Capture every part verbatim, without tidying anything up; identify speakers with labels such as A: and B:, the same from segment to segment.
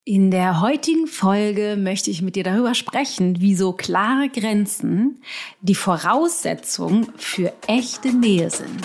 A: In der heutigen Folge möchte ich mit dir darüber sprechen, wieso klare Grenzen die Voraussetzung für echte Nähe sind.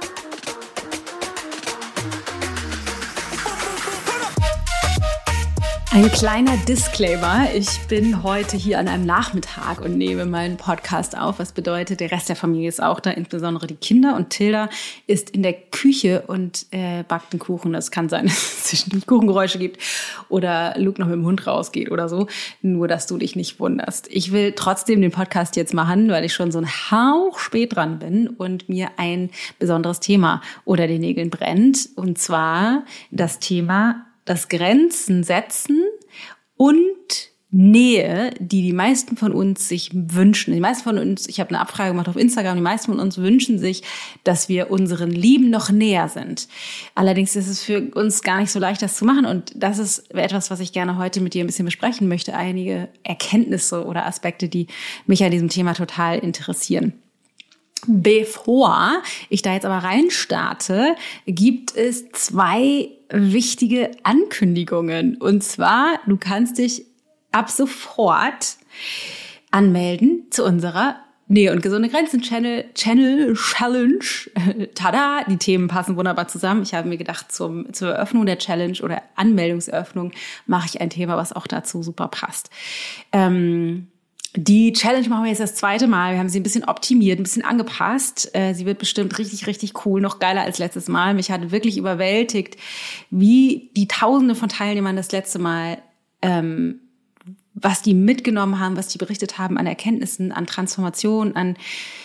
A: Ein kleiner Disclaimer. Ich bin heute hier an einem Nachmittag und nehme meinen Podcast auf. Was bedeutet, der Rest der Familie ist auch da, insbesondere die Kinder. Und Tilda ist in der Küche und äh, backt einen Kuchen. Das kann sein, dass es zwischendurch Kuchengeräusche gibt oder Luke noch mit dem Hund rausgeht oder so. Nur, dass du dich nicht wunderst. Ich will trotzdem den Podcast jetzt machen, weil ich schon so ein Hauch spät dran bin und mir ein besonderes Thema unter den Nägeln brennt. Und zwar das Thema das Grenzen setzen und Nähe, die die meisten von uns sich wünschen. Die meisten von uns, ich habe eine Abfrage gemacht auf Instagram, die meisten von uns wünschen sich, dass wir unseren Lieben noch näher sind. Allerdings ist es für uns gar nicht so leicht, das zu machen. Und das ist etwas, was ich gerne heute mit dir ein bisschen besprechen möchte. Einige Erkenntnisse oder Aspekte, die mich an diesem Thema total interessieren. Bevor ich da jetzt aber reinstarte, gibt es zwei wichtige Ankündigungen. Und zwar, du kannst dich ab sofort anmelden zu unserer Nähe und gesunde Grenzen Channel, Channel Challenge. Tada, die Themen passen wunderbar zusammen. Ich habe mir gedacht, zum, zur Eröffnung der Challenge oder Anmeldungseröffnung mache ich ein Thema, was auch dazu super passt. Ähm, Die Challenge machen wir jetzt das zweite Mal. Wir haben sie ein bisschen optimiert, ein bisschen angepasst. Sie wird bestimmt richtig, richtig cool, noch geiler als letztes Mal. Mich hat wirklich überwältigt, wie die Tausende von Teilnehmern das letzte Mal, ähm, was die mitgenommen haben, was die berichtet haben an Erkenntnissen, an Transformation, an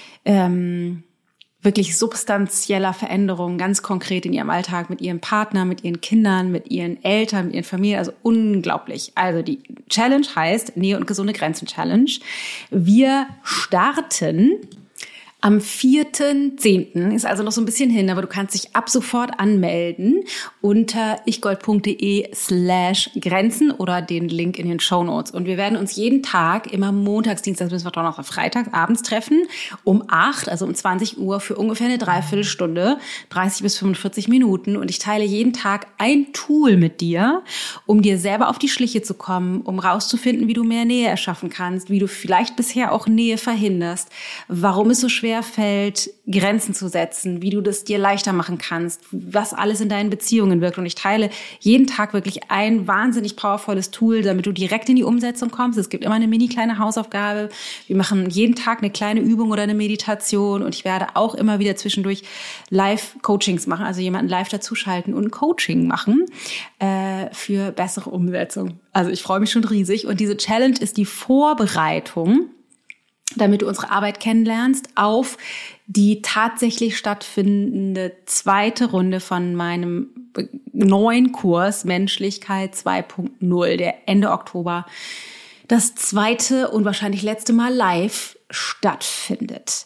A: ähm, wirklich substanzieller Veränderung, ganz konkret in ihrem Alltag, mit ihrem Partner, mit ihren Kindern, mit ihren Eltern, mit ihren Familien, also unglaublich. Also die Challenge heißt Nähe und gesunde Grenzen Challenge. Wir starten am vierten zehnten Ist also noch so ein bisschen hin, aber du kannst dich ab sofort anmelden unter ichgold.de slash Grenzen oder den Link in den Shownotes. Und wir werden uns jeden Tag, immer montags, dienstags, bis Donnerstag, freitags abends treffen, um acht, also um zwanzig Uhr für ungefähr eine Dreiviertelstunde, dreißig bis fünfundvierzig Minuten. Und ich teile jeden Tag ein Tool mit dir, um dir selber auf die Schliche zu kommen, um rauszufinden, wie du mehr Nähe erschaffen kannst, wie du vielleicht bisher auch Nähe verhinderst, warum es so schwer fällt, Grenzen zu setzen, wie du das dir leichter machen kannst, was alles in deinen Beziehungen wirkt. Und ich teile jeden Tag wirklich ein wahnsinnig powervolles Tool, damit du direkt in die Umsetzung kommst. Es gibt immer eine mini kleine Hausaufgabe. Wir machen jeden Tag eine kleine Übung oder eine Meditation und ich werde auch immer wieder zwischendurch Live-Coachings machen, also jemanden live dazuschalten und ein Coaching machen äh, für bessere Umsetzung. Also ich freue mich schon riesig und diese Challenge ist die Vorbereitung, damit du unsere Arbeit kennenlernst, auf die tatsächlich stattfindende zweite Runde von meinem neuen Kurs Menschlichkeit zwei Punkt null, der Ende Oktober das zweite und wahrscheinlich letzte Mal live stattfindet.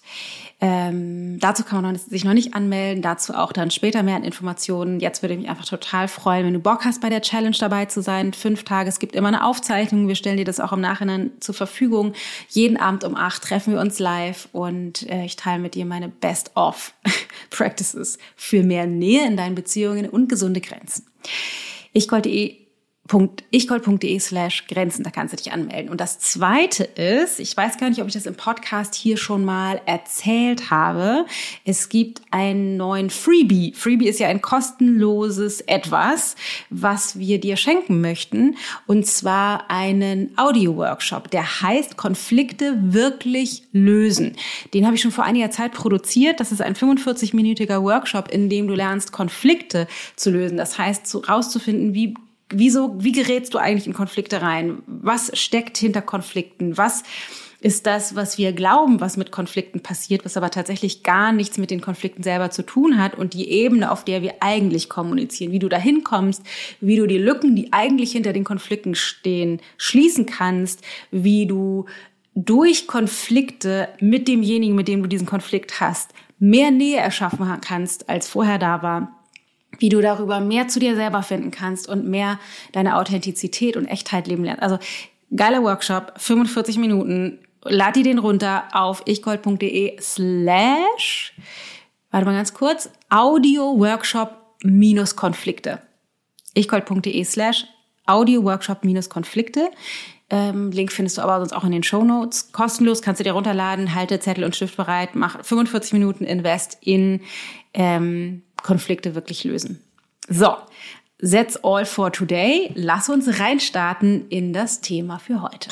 A: Ähm, dazu kann man noch, sich noch nicht anmelden, dazu auch dann später mehr an Informationen. Jetzt würde ich mich einfach total freuen, wenn du Bock hast, bei der Challenge dabei zu sein. Fünf Tage, es gibt immer eine Aufzeichnung, wir stellen dir das auch im Nachhinein zur Verfügung. Jeden Abend um acht treffen wir uns live und äh, ich teile mit dir meine Best-of-Practices für mehr Nähe in deinen Beziehungen und gesunde Grenzen. ichgold.de ichgold.de slash Grenzen, da kannst du dich anmelden. Und das Zweite ist, ich weiß gar nicht, ob ich das im Podcast hier schon mal erzählt habe, es gibt einen neuen Freebie. Freebie ist ja ein kostenloses Etwas, was wir dir schenken möchten, und zwar einen Audio-Workshop, der heißt Konflikte wirklich lösen. Den habe ich schon vor einiger Zeit produziert. Das ist ein fünfundvierzig-minütiger Workshop, in dem du lernst, Konflikte zu lösen. Das heißt, so rauszufinden, wie Wieso, wie gerätst du eigentlich in Konflikte rein? Was steckt hinter Konflikten? Was ist das, was wir glauben, was mit Konflikten passiert, was aber tatsächlich gar nichts mit den Konflikten selber zu tun hat, und die Ebene, auf der wir eigentlich kommunizieren, wie du da hinkommst, wie du die Lücken, die eigentlich hinter den Konflikten stehen, schließen kannst, wie du durch Konflikte mit demjenigen, mit dem du diesen Konflikt hast, mehr Nähe erschaffen kannst, als vorher da war. Wie du darüber mehr zu dir selber finden kannst und mehr deine Authentizität und Echtheit leben lernst. Also geiler Workshop, fünfundvierzig Minuten. Lad dir den runter auf ichgold.de slash, warte mal ganz kurz, Audio Workshop minus Konflikte. ichgold.de slash Audio-Workshop minus Konflikte. Ähm, Link findest du aber sonst auch in den Shownotes. Kostenlos, kannst du dir runterladen, halte Zettel und Stift bereit, mach fünfundvierzig Minuten Invest in ähm, Konflikte wirklich lösen. So, that's all for today. Lass uns reinstarten in das Thema für heute.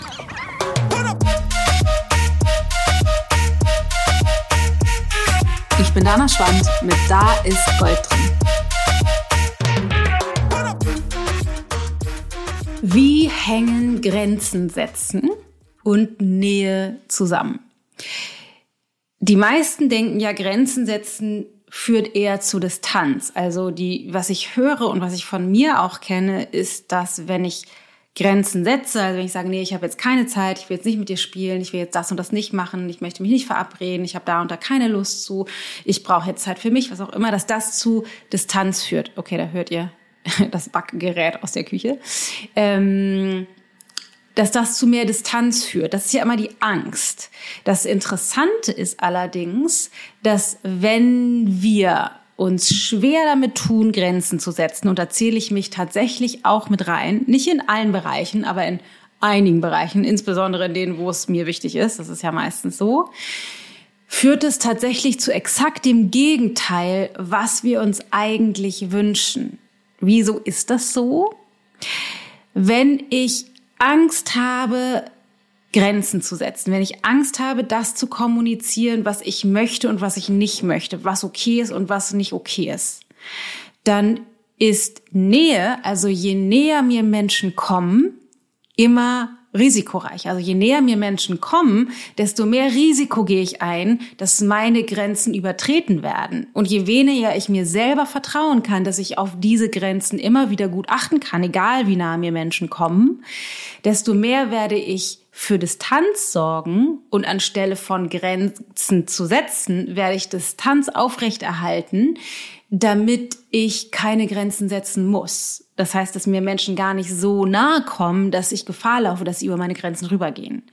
A: Ich bin Dana Schwand mit Da ist Gold drin. Wie hängen Grenzen setzen und Nähe zusammen? Die meisten denken ja, Grenzen setzen führt eher zu Distanz. Also die, was ich höre und was ich von mir auch kenne, ist, dass wenn ich Grenzen setze, also wenn ich sage, nee, ich habe jetzt keine Zeit, ich will jetzt nicht mit dir spielen, ich will jetzt das und das nicht machen, ich möchte mich nicht verabreden, ich habe da und da keine Lust zu, ich brauche jetzt Zeit für mich, was auch immer, dass das zu Distanz führt. Okay, da hört ihr das Backgerät aus der Küche. Ähm, dass das zu mehr Distanz führt. Das ist ja immer die Angst. Das Interessante ist allerdings, dass wenn wir uns schwer damit tun, Grenzen zu setzen, und da zähle ich mich tatsächlich auch mit rein, nicht in allen Bereichen, aber in einigen Bereichen, insbesondere in denen, wo es mir wichtig ist, das ist ja meistens so, führt es tatsächlich zu exakt dem Gegenteil, was wir uns eigentlich wünschen. Wieso ist das so? Wenn ich Angst habe, Grenzen zu setzen, wenn ich Angst habe, das zu kommunizieren, was ich möchte und was ich nicht möchte, was okay ist und was nicht okay ist, dann ist Nähe, also je näher mir Menschen kommen, immer risikoreich. Also je näher mir Menschen kommen, desto mehr Risiko gehe ich ein, dass meine Grenzen übertreten werden. Und je weniger ich mir selber vertrauen kann, dass ich auf diese Grenzen immer wieder gut achten kann, egal wie nah mir Menschen kommen, desto mehr werde ich für Distanz sorgen, und anstelle von Grenzen zu setzen, werde ich Distanz aufrechterhalten, damit ich keine Grenzen setzen muss. Das heißt, dass mir Menschen gar nicht so nahe kommen, dass ich Gefahr laufe, dass sie über meine Grenzen rübergehen.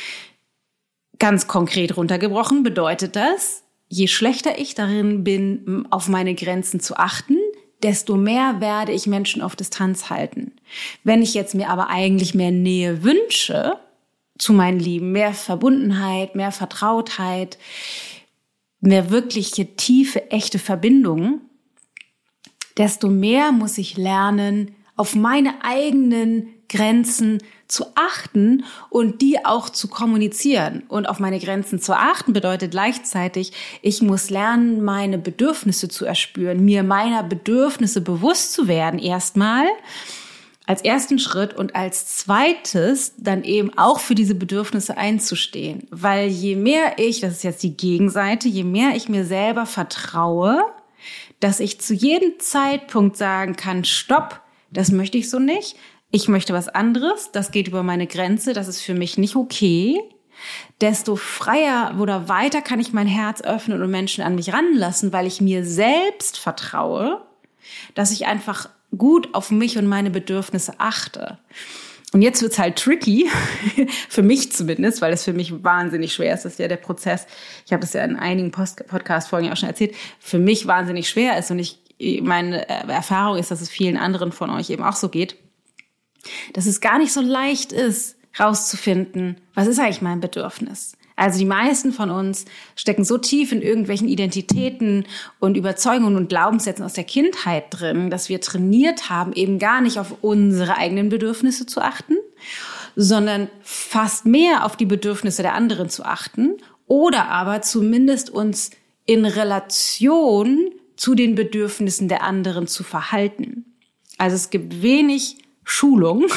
A: Ganz konkret runtergebrochen bedeutet das, je schlechter ich darin bin, auf meine Grenzen zu achten, desto mehr werde ich Menschen auf Distanz halten. Wenn ich jetzt mir aber eigentlich mehr Nähe wünsche zu meinen Lieben, mehr Verbundenheit, mehr Vertrautheit, mehr wirkliche, tiefe, echte Verbindungen, desto mehr muss ich lernen, auf meine eigenen Grenzen zu achten und die auch zu kommunizieren. Und auf meine Grenzen zu achten bedeutet gleichzeitig, ich muss lernen, meine Bedürfnisse zu erspüren, mir meiner Bedürfnisse bewusst zu werden erstmal, als ersten Schritt, und als zweites dann eben auch für diese Bedürfnisse einzustehen. Weil je mehr ich, das ist jetzt die Gegenseite, je mehr ich mir selber vertraue, dass ich zu jedem Zeitpunkt sagen kann, stopp, das möchte ich so nicht, ich möchte was anderes, das geht über meine Grenze, das ist für mich nicht okay, desto freier oder weiter kann ich mein Herz öffnen und Menschen an mich ranlassen, weil ich mir selbst vertraue, dass ich einfach gut auf mich und meine Bedürfnisse achte. Und jetzt wird's halt tricky, für mich zumindest, weil das für mich wahnsinnig schwer ist. Das ist ja der Prozess, ich habe das ja in einigen Podcast-Folgen auch schon erzählt, für mich wahnsinnig schwer ist. Und ich, meine Erfahrung ist, dass es vielen anderen von euch eben auch so geht, dass es gar nicht so leicht ist, rauszufinden, was ist eigentlich mein Bedürfnis? Also die meisten von uns stecken so tief in irgendwelchen Identitäten und Überzeugungen und Glaubenssätzen aus der Kindheit drin, dass wir trainiert haben, eben gar nicht auf unsere eigenen Bedürfnisse zu achten, sondern fast mehr auf die Bedürfnisse der anderen zu achten oder aber zumindest uns in Relation zu den Bedürfnissen der anderen zu verhalten. Also es gibt wenig Schulung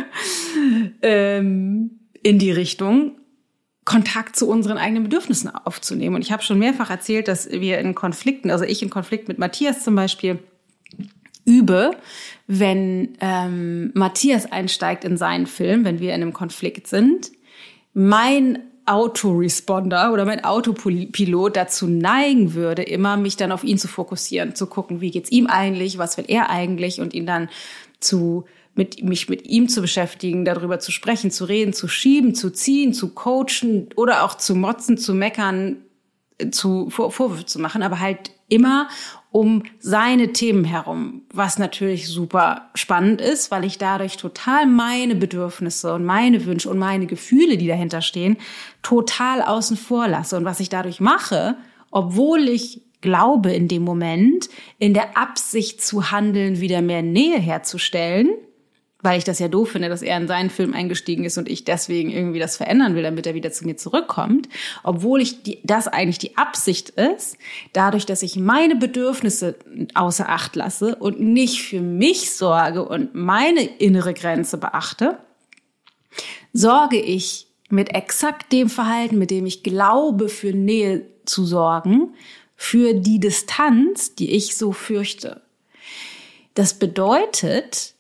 A: ähm, in die Richtung, Kontakt zu unseren eigenen Bedürfnissen aufzunehmen. Und ich habe schon mehrfach erzählt, dass wir in Konflikten, also ich in Konflikt mit Matthias zum Beispiel, übe, wenn ähm, Matthias einsteigt in seinen Film, wenn wir in einem Konflikt sind, mein Autoresponder oder mein Autopilot dazu neigen würde, immer mich dann auf ihn zu fokussieren, zu gucken, wie geht's ihm eigentlich, was will er eigentlich, und ihn dann zu mit mich mit ihm zu beschäftigen, darüber zu sprechen, zu reden, zu schieben, zu ziehen, zu coachen oder auch zu motzen, zu meckern, zu Vor- Vorwürfe zu machen, aber halt immer um seine Themen herum, was natürlich super spannend ist, weil ich dadurch total meine Bedürfnisse und meine Wünsche und meine Gefühle, die dahinter stehen, total außen vor lasse. Und was ich dadurch mache, obwohl ich glaube in dem Moment, in der Absicht zu handeln, wieder mehr Nähe herzustellen, weil ich das ja doof finde, dass er in seinen Film eingestiegen ist und ich deswegen irgendwie das verändern will, damit er wieder zu mir zurückkommt, obwohl ich die, das eigentlich die Absicht ist, dadurch, dass ich meine Bedürfnisse außer Acht lasse und nicht für mich sorge und meine innere Grenze beachte, sorge ich mit exakt dem Verhalten, mit dem ich glaube, für Nähe zu sorgen, für die Distanz, die ich so fürchte. Das bedeutet,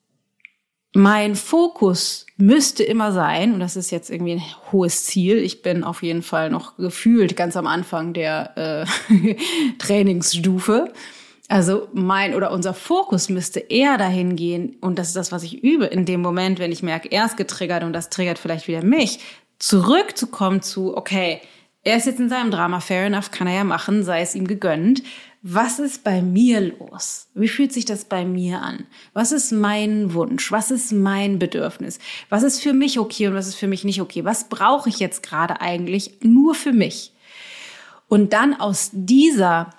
A: mein Fokus müsste immer sein, und das ist jetzt irgendwie ein hohes Ziel, ich bin auf jeden Fall noch gefühlt ganz am Anfang der äh, Trainingsstufe, also mein oder unser Fokus müsste eher dahin gehen, und das ist das, was ich übe, in dem Moment, wenn ich merke, er ist getriggert und das triggert vielleicht wieder mich, zurückzukommen zu, okay, er ist jetzt in seinem Drama, fair enough, kann er ja machen, sei es ihm gegönnt. Was ist bei mir los? Wie fühlt sich das bei mir an? Was ist mein Wunsch? Was ist mein Bedürfnis? Was ist für mich okay und was ist für mich nicht okay? Was brauche ich jetzt gerade eigentlich nur für mich? Und dann aus dieser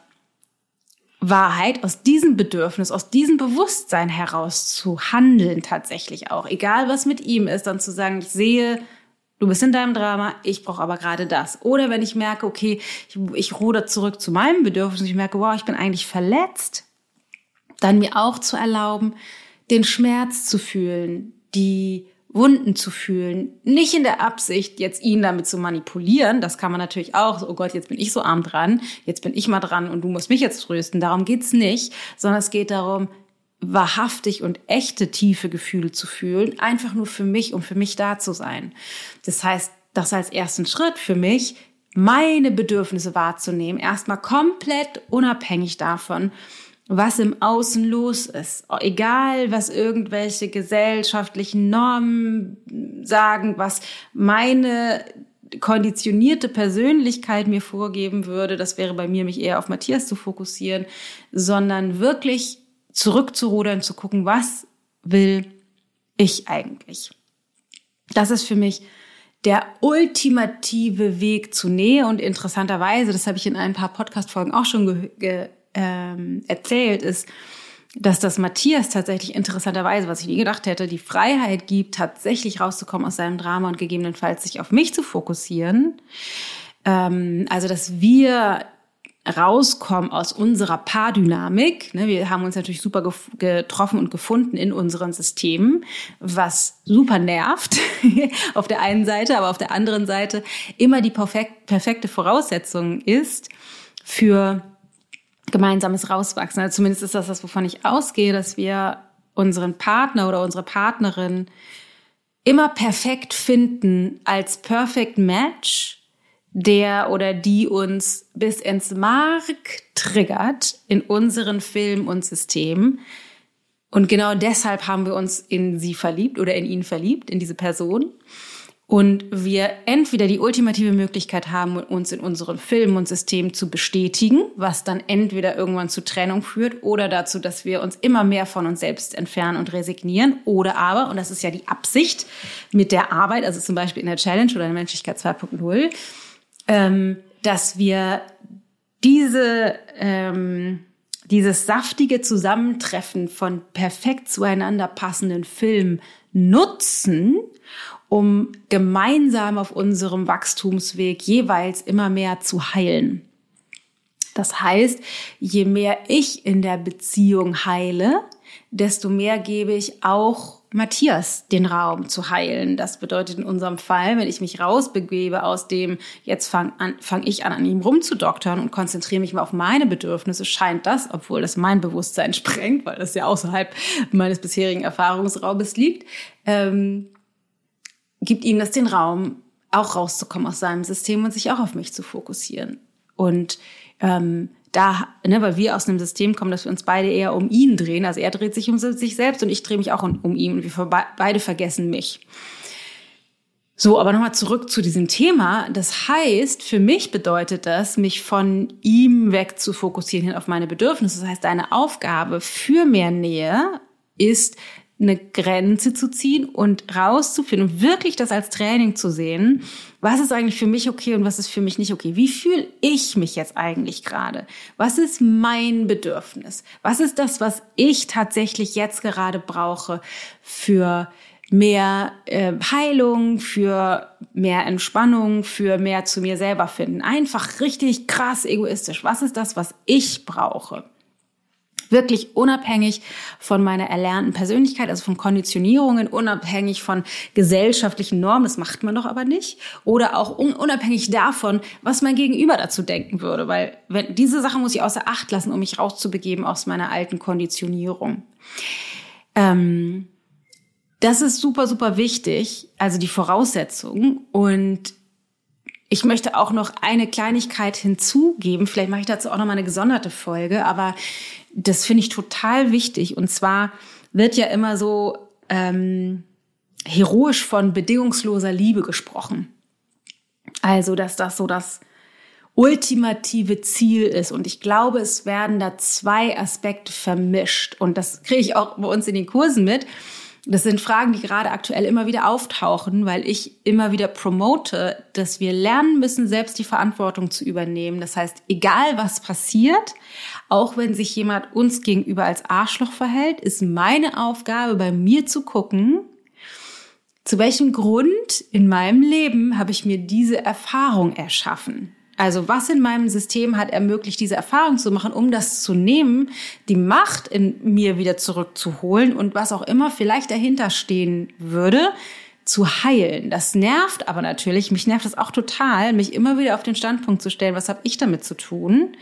A: Wahrheit, aus diesem Bedürfnis, aus diesem Bewusstsein heraus zu handeln tatsächlich auch. Egal, was mit ihm ist, dann zu sagen, ich sehe, du bist in deinem Drama, ich brauche aber gerade das. Oder wenn ich merke, okay, ich, ich ruder zurück zu meinem Bedürfnis und ich merke, wow, ich bin eigentlich verletzt, dann mir auch zu erlauben, den Schmerz zu fühlen, die Wunden zu fühlen. Nicht in der Absicht, jetzt ihn damit zu manipulieren. Das kann man natürlich auch. Oh Gott, jetzt bin ich so arm dran. Jetzt bin ich mal dran und du musst mich jetzt trösten. Darum geht's nicht. Sondern es geht darum, wahrhaftig und echte tiefe Gefühle zu fühlen, einfach nur für mich, um für mich da zu sein. Das heißt, das als ersten Schritt für mich, meine Bedürfnisse wahrzunehmen, erstmal komplett unabhängig davon, was im Außen los ist. Egal, was irgendwelche gesellschaftlichen Normen sagen, was meine konditionierte Persönlichkeit mir vorgeben würde, das wäre bei mir, mich eher auf Matthias zu fokussieren, sondern wirklich zurückzurudern, zu gucken, was will ich eigentlich? Das ist für mich der ultimative Weg zu Nähe und interessanterweise, das habe ich in ein paar Podcast-Folgen auch schon ge- ge- ähm, erzählt, ist, dass das Matthias tatsächlich interessanterweise, was ich nie gedacht hätte, die Freiheit gibt, tatsächlich rauszukommen aus seinem Drama und gegebenenfalls sich auf mich zu fokussieren. Ähm, also, dass wir rauskommen aus unserer Paardynamik. Wir haben uns natürlich super getroffen und gefunden in unseren Systemen, was super nervt auf der einen Seite, aber auf der anderen Seite immer die perfekt, perfekte Voraussetzung ist für gemeinsames Rauswachsen. Also zumindest ist das das, wovon ich ausgehe, dass wir unseren Partner oder unsere Partnerin immer perfekt finden als Perfect Match, der oder die uns bis ins Mark triggert in unseren Film und Systemen. Und genau deshalb haben wir uns in sie verliebt oder in ihn verliebt, in diese Person. Und wir entweder die ultimative Möglichkeit haben, uns in unseren Filmen und Systemen zu bestätigen, was dann entweder irgendwann zu Trennung führt oder dazu, dass wir uns immer mehr von uns selbst entfernen und resignieren. Oder aber, und das ist ja die Absicht mit der Arbeit, also zum Beispiel in der Challenge oder in der Menschlichkeit zwei Punkt null, Ähm, dass wir diese, ähm, dieses saftige Zusammentreffen von perfekt zueinander passenden Filmen nutzen, um gemeinsam auf unserem Wachstumsweg jeweils immer mehr zu heilen. Das heißt, je mehr ich in der Beziehung heile, desto mehr gebe ich auch Matthias den Raum zu heilen. Das bedeutet in unserem Fall, wenn ich mich rausbegebe aus dem, jetzt fange fang ich an, an ihm rumzudoktern und konzentriere mich mal auf meine Bedürfnisse, scheint das, obwohl das mein Bewusstsein sprengt, weil das ja außerhalb meines bisherigen Erfahrungsraumes liegt, ähm, gibt ihm das den Raum, auch rauszukommen aus seinem System und sich auch auf mich zu fokussieren. Und ähm, da, ne, weil wir aus einem System kommen, dass wir uns beide eher um ihn drehen. Also er dreht sich um sich selbst und ich drehe mich auch um, um ihn und wir beide vergessen mich. So, aber nochmal zurück zu diesem Thema. Das heißt, für mich bedeutet das, mich von ihm weg zu fokussieren hin auf meine Bedürfnisse. Das heißt, deine Aufgabe für mehr Nähe ist, eine Grenze zu ziehen und rauszufinden und wirklich das als Training zu sehen. Was ist eigentlich für mich okay und was ist für mich nicht okay? Wie fühle ich mich jetzt eigentlich gerade? Was ist mein Bedürfnis? Was ist das, was ich tatsächlich jetzt gerade brauche für mehr äh, Heilung, für mehr Entspannung, für mehr zu mir selber finden? Einfach richtig krass egoistisch. Was ist das, was ich brauche? Wirklich unabhängig von meiner erlernten Persönlichkeit, also von Konditionierungen, unabhängig von gesellschaftlichen Normen, das macht man doch aber nicht. Oder auch unabhängig davon, was mein Gegenüber dazu denken würde. Weil wenn, diese Sache muss ich außer Acht lassen, um mich rauszubegeben aus meiner alten Konditionierung. Ähm, das ist super, super wichtig, also die Voraussetzung. Und ich möchte auch noch eine Kleinigkeit hinzugeben. Vielleicht mache ich dazu auch noch mal eine gesonderte Folge, aber das finde ich total wichtig. Und zwar wird ja immer so ähm, heroisch von bedingungsloser Liebe gesprochen. Also, dass das so das ultimative Ziel ist. Und ich glaube, es werden da zwei Aspekte vermischt. Und das kriege ich auch bei uns in den Kursen mit. Das sind Fragen, die gerade aktuell immer wieder auftauchen, weil ich immer wieder promote, dass wir lernen müssen, selbst die Verantwortung zu übernehmen. Das heißt, egal was passiert, auch wenn sich jemand uns gegenüber als Arschloch verhält, ist meine Aufgabe, bei mir zu gucken, zu welchem Grund in meinem Leben habe ich mir diese Erfahrung erschaffen. Also was in meinem System hat ermöglicht, diese Erfahrung zu machen, um das zu nehmen, die Macht in mir wieder zurückzuholen und was auch immer vielleicht dahinter stehen würde, zu heilen. Das nervt aber natürlich, mich nervt das auch total, mich immer wieder auf den Standpunkt zu stellen, was habe ich damit zu tun?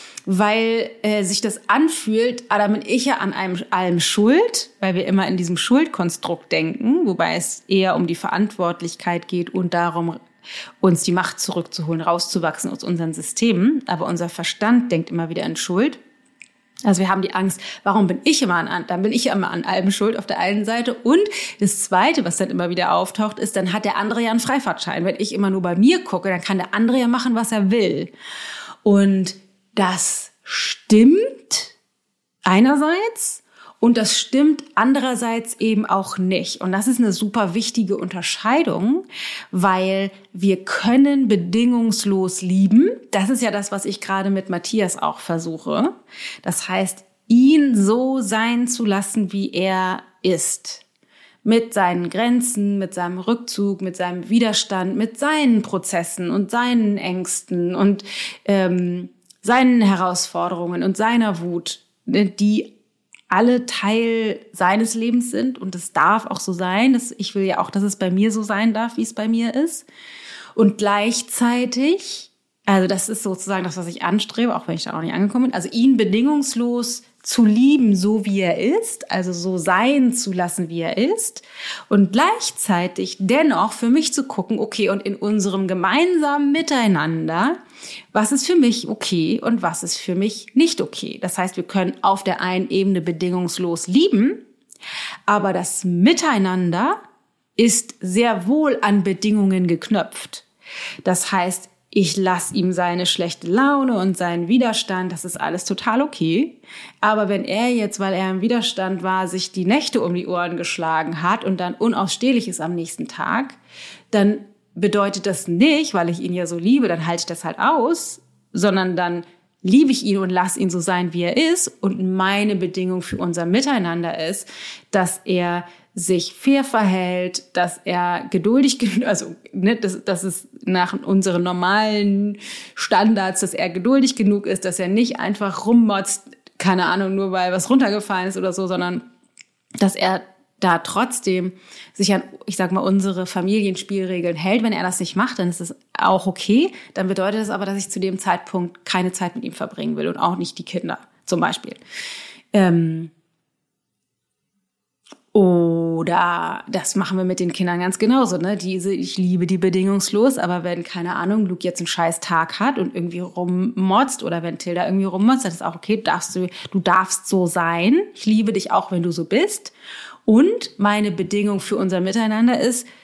A: Weil äh, sich das anfühlt, ah, da bin ich ja an einem, allem schuld, weil wir immer in diesem Schuldkonstrukt denken, wobei es eher um die Verantwortlichkeit geht und darum, uns die Macht zurückzuholen, rauszuwachsen aus unseren Systemen. Aber unser Verstand denkt immer wieder in Schuld. Also wir haben die Angst, warum bin ich immer an, dann bin ich immer an allem schuld auf der einen Seite. Und das Zweite, was dann immer wieder auftaucht, ist, dann hat der andere ja einen Freifahrtschein. Wenn ich immer nur bei mir gucke, dann kann der andere ja machen, was er will. Und das stimmt einerseits und das stimmt andererseits eben auch nicht. Und das ist eine super wichtige Unterscheidung, weil wir können bedingungslos lieben. Das ist ja das, was ich gerade mit Matthias auch versuche. Das heißt, ihn so sein zu lassen, wie er ist. Mit seinen Grenzen, mit seinem Rückzug, mit seinem Widerstand, mit seinen Prozessen und seinen Ängsten und ähm, seinen Herausforderungen und seiner Wut, die alle Teil seines Lebens sind. Und es darf auch so sein. Dass ich will ja auch, dass es bei mir so sein darf, wie es bei mir ist. Und gleichzeitig, also das ist sozusagen das, was ich anstrebe, auch wenn ich da noch nicht angekommen bin, also ihn bedingungslos zu lieben, so wie er ist, also so sein zu lassen, wie er ist. Und gleichzeitig dennoch für mich zu gucken, okay, und in unserem gemeinsamen Miteinander, was ist für mich okay und was ist für mich nicht okay. Das heißt, wir können auf der einen Ebene bedingungslos lieben, aber das Miteinander ist sehr wohl an Bedingungen geknüpft. Das heißt, ich lasse ihm seine schlechte Laune und seinen Widerstand, das ist alles total okay. Aber wenn er jetzt, weil er im Widerstand war, sich die Nächte um die Ohren geschlagen hat und dann unausstehlich ist am nächsten Tag, dann bedeutet das nicht, weil ich ihn ja so liebe, dann halte ich das halt aus, sondern dann liebe ich ihn und lasse ihn so sein, wie er ist. Und meine Bedingung für unser Miteinander ist, dass er sich fair verhält, dass er geduldig, also ne, das, das ist nach unseren normalen Standards, dass er geduldig genug ist, dass er nicht einfach rummotzt, keine Ahnung, nur weil was runtergefallen ist oder so, sondern dass er da trotzdem sich an, ich sag mal, unsere Familienspielregeln hält. Wenn er das nicht macht, dann ist es auch okay. Dann bedeutet das aber, dass ich zu dem Zeitpunkt keine Zeit mit ihm verbringen will und auch nicht die Kinder zum Beispiel. Ähm Oder das machen wir mit den Kindern ganz genauso, ne? Diese, ich liebe die bedingungslos, aber wenn, keine Ahnung, Luke jetzt einen scheiß Tag hat und irgendwie rummotzt oder wenn Tilda irgendwie rummotzt, dann ist auch okay, darfst du, du darfst so sein. Ich liebe dich auch, wenn du so bist. Und meine Bedingung für unser Miteinander ist,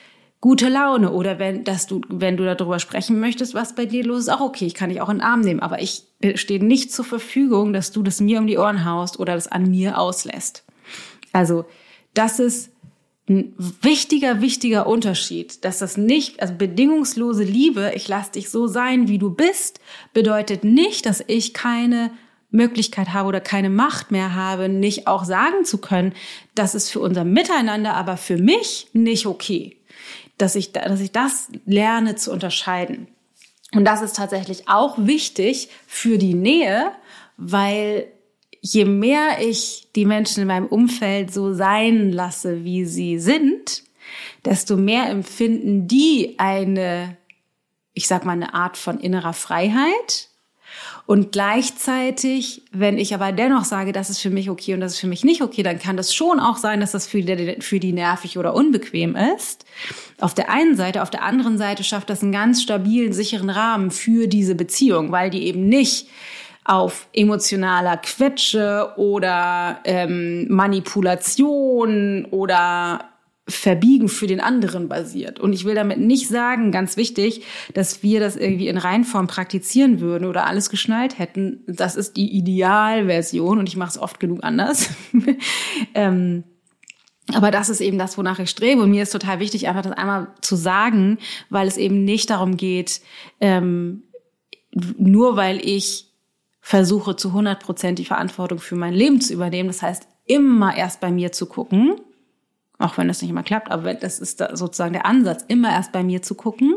A: gute Laune oder wenn, dass du, wenn du darüber sprechen möchtest, was bei dir los ist, auch okay, ich kann dich auch in den Arm nehmen, aber ich stehe nicht zur Verfügung, dass du das mir um die Ohren haust oder das an mir auslässt. Also, das ist ein wichtiger, wichtiger Unterschied, dass das nicht, also bedingungslose Liebe, ich lass dich so sein, wie du bist, bedeutet nicht, dass ich keine Möglichkeit habe oder keine Macht mehr habe, nicht auch sagen zu können, das ist für unser Miteinander, aber für mich nicht okay. Dass ich, dass ich das lerne zu unterscheiden. Und das ist tatsächlich auch wichtig für die Nähe, weil je mehr ich die Menschen in meinem Umfeld so sein lasse, wie sie sind, desto mehr empfinden die eine, ich sag mal, eine Art von innerer Freiheit. Und gleichzeitig, wenn ich aber dennoch sage, das ist für mich okay und das ist für mich nicht okay, dann kann das schon auch sein, dass das für die, für die nervig oder unbequem ist. Auf der einen Seite, auf der anderen Seite schafft das einen ganz stabilen, sicheren Rahmen für diese Beziehung, weil die eben nicht auf emotionaler Quetsche oder ähm, Manipulation oder Verbiegen für den anderen basiert. Und ich will damit nicht sagen, ganz wichtig, dass wir das irgendwie in Reinform praktizieren würden oder alles geschnallt hätten. Das ist die Idealversion und ich mache es oft genug anders. ähm, aber das ist eben das, wonach ich strebe. Und mir ist total wichtig, einfach das einmal zu sagen, weil es eben nicht darum geht, ähm, nur weil ich versuche, zu hundert Prozent die Verantwortung für mein Leben zu übernehmen. Das heißt, immer erst bei mir zu gucken, auch wenn das nicht immer klappt, aber das ist da sozusagen der Ansatz, immer erst bei mir zu gucken,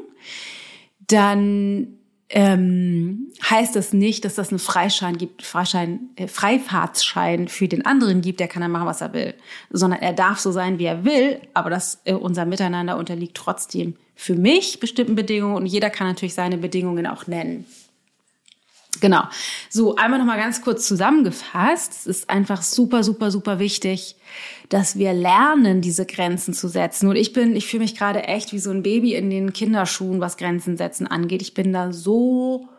A: dann ähm, heißt das nicht, dass das einen Freischein gibt, Freischein, äh, Freifahrtsschein für den anderen gibt, der kann dann machen, was er will, sondern er darf so sein, wie er will, aber das äh, unser Miteinander unterliegt trotzdem für mich bestimmten Bedingungen und jeder kann natürlich seine Bedingungen auch nennen. Genau. So, einmal noch mal ganz kurz zusammengefasst. Es ist einfach super, super, super wichtig, dass wir lernen, diese Grenzen zu setzen. Und ich bin, ich fühle mich gerade echt wie so ein Baby in den Kinderschuhen, was Grenzen setzen angeht. Ich bin da so,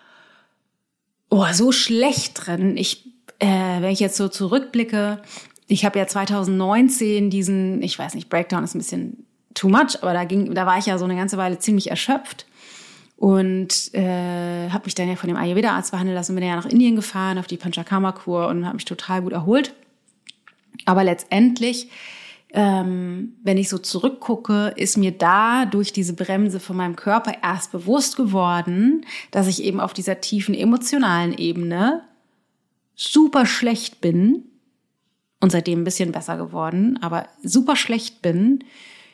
A: oh, so schlecht drin. Ich, äh, wenn ich jetzt so zurückblicke, ich habe ja zwanzig neunzehn diesen, ich weiß nicht, Breakdown ist ein bisschen too much, aber da ging, da war ich ja so eine ganze Weile ziemlich erschöpft. Und äh, habe mich dann ja von dem Ayurveda-Arzt behandeln lassen und bin ja nach Indien gefahren auf die Panchakarma-Kur und habe mich total gut erholt. Aber letztendlich, ähm, wenn ich so zurückgucke, ist mir da durch diese Bremse von meinem Körper erst bewusst geworden, dass ich eben auf dieser tiefen emotionalen Ebene super schlecht bin und seitdem ein bisschen besser geworden, aber super schlecht bin,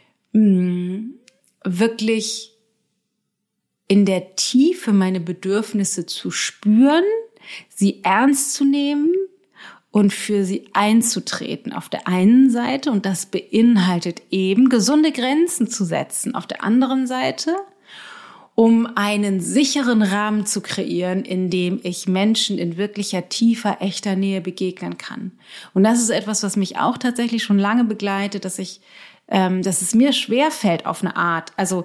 A: mh, wirklich in der Tiefe meine Bedürfnisse zu spüren, sie ernst zu nehmen und für sie einzutreten auf der einen Seite. Und das beinhaltet eben, gesunde Grenzen zu setzen auf der anderen Seite, um einen sicheren Rahmen zu kreieren, in dem ich Menschen in wirklicher, tiefer, echter Nähe begegnen kann. Und das ist etwas, was mich auch tatsächlich schon lange begleitet, dass ich, ähm, dass es mir schwerfällt auf eine Art, also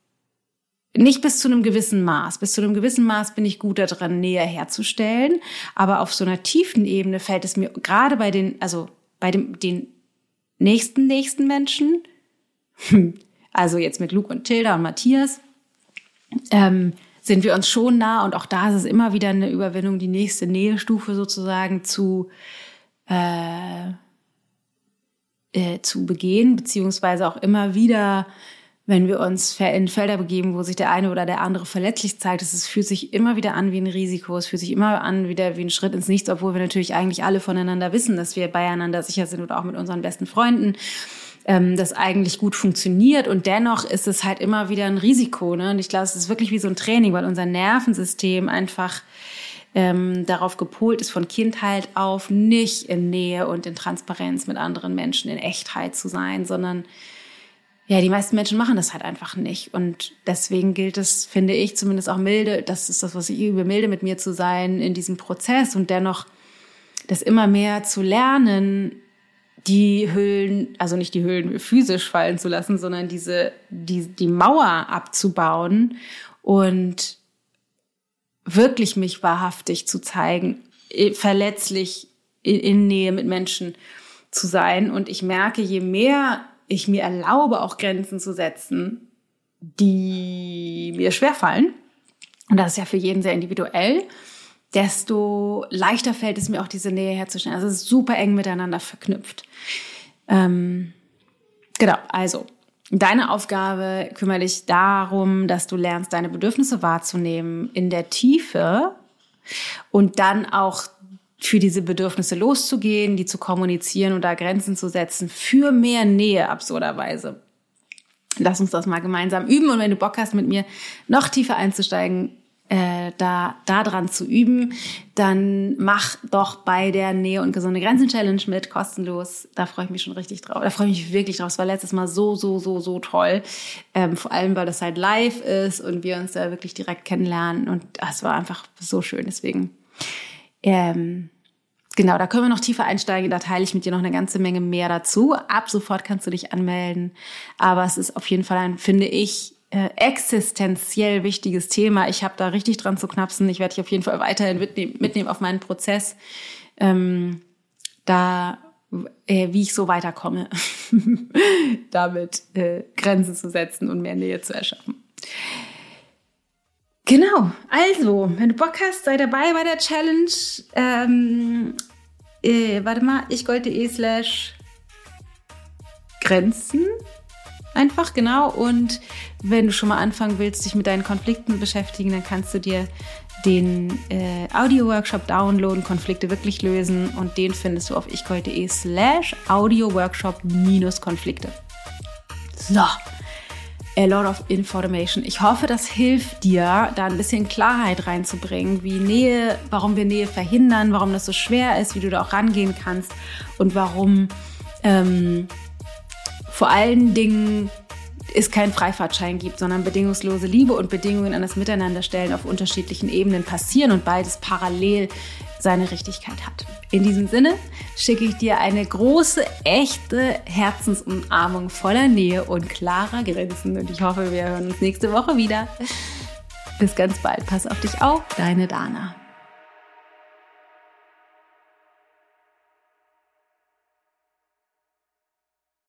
A: nicht bis zu einem gewissen Maß. Bis zu einem gewissen Maß bin ich gut daran, Nähe herzustellen. Aber auf so einer tiefen Ebene fällt es mir gerade bei den, also bei dem, den nächsten, nächsten Menschen, also jetzt mit Luke und Tilda und Matthias, ähm, sind wir uns schon nah. Und auch da ist es immer wieder eine Überwindung, die nächste Nähestufe sozusagen zu, äh, äh, zu begehen, beziehungsweise auch immer wieder, wenn wir uns in Felder begeben, wo sich der eine oder der andere verletzlich zeigt, es fühlt sich immer wieder an wie ein Risiko, es fühlt sich immer an wieder wie ein Schritt ins Nichts, obwohl wir natürlich eigentlich alle voneinander wissen, dass wir beieinander sicher sind oder auch mit unseren besten Freunden, ähm, das eigentlich gut funktioniert und dennoch ist es halt immer wieder ein Risiko, ne? Und ich glaube, es ist wirklich wie so ein Training, weil unser Nervensystem einfach ähm, darauf gepolt ist, von Kindheit auf nicht in Nähe und in Transparenz mit anderen Menschen, in Echtheit zu sein, sondern ja, die meisten Menschen machen das halt einfach nicht. Und deswegen gilt es, finde ich, zumindest auch milde, das ist das, was ich übe, milde mit mir zu sein in diesem Prozess und dennoch das immer mehr zu lernen, die Hüllen, also nicht die Hüllen physisch fallen zu lassen, sondern diese, die, die Mauer abzubauen und wirklich mich wahrhaftig zu zeigen, verletzlich in Nähe mit Menschen zu sein. Und ich merke, je mehr ich mir erlaube, auch Grenzen zu setzen, die mir schwerfallen, und das ist ja für jeden sehr individuell, desto leichter fällt es mir auch, diese Nähe herzustellen. Also es ist super eng miteinander verknüpft. Ähm, genau, also deine Aufgabe, kümmere dich darum, dass du lernst, deine Bedürfnisse wahrzunehmen in der Tiefe und dann auch für diese Bedürfnisse loszugehen, die zu kommunizieren und da Grenzen zu setzen für mehr Nähe, absurderweise. Lass uns das mal gemeinsam üben, und wenn du Bock hast, mit mir noch tiefer einzusteigen, äh, da, da dran zu üben, dann mach doch bei der Nähe und gesunde Grenzen Challenge mit, kostenlos. Da freue ich mich schon richtig drauf. Da freue ich mich wirklich drauf. Es war letztes Mal so, so, so, so toll. Ähm, vor allem, weil das halt live ist und wir uns da wirklich direkt kennenlernen, und es war einfach so schön. Deswegen, ähm, genau, da können wir noch tiefer einsteigen. Da teile ich mit dir noch eine ganze Menge mehr dazu. Ab sofort kannst du dich anmelden. Aber es ist auf jeden Fall ein, finde ich, äh, existenziell wichtiges Thema. Ich habe da richtig dran zu knapsen. Ich werde dich auf jeden Fall weiterhin mitnehmen, mitnehmen auf meinen Prozess, ähm, da, äh, wie ich so weiterkomme, damit äh, Grenzen zu setzen und mehr Nähe zu erschaffen. Genau, also, wenn du Bock hast, sei dabei bei der Challenge. Ähm, äh, warte mal, ichgold.de slash Grenzen. Einfach, genau. Und wenn du schon mal anfangen willst, dich mit deinen Konflikten beschäftigen, dann kannst du dir den äh, Audio-Workshop downloaden, Konflikte wirklich lösen. Und den findest du auf ichgold.de slash Audio-Workshop minus Konflikte. So. A lot of information. Ich hoffe, das hilft dir, da ein bisschen Klarheit reinzubringen, wie Nähe, warum wir Nähe verhindern, warum das so schwer ist, wie du da auch rangehen kannst und warum ähm, vor allen Dingen es keinen Freifahrtschein gibt, sondern bedingungslose Liebe und Bedingungen an das Miteinanderstellen auf unterschiedlichen Ebenen passieren und beides parallel seine Richtigkeit hat. In diesem Sinne schicke ich dir eine große, echte Herzensumarmung voller Nähe und klarer Grenzen, und ich hoffe, wir hören uns nächste Woche wieder. Bis ganz bald. Pass auf dich auf, deine Dana.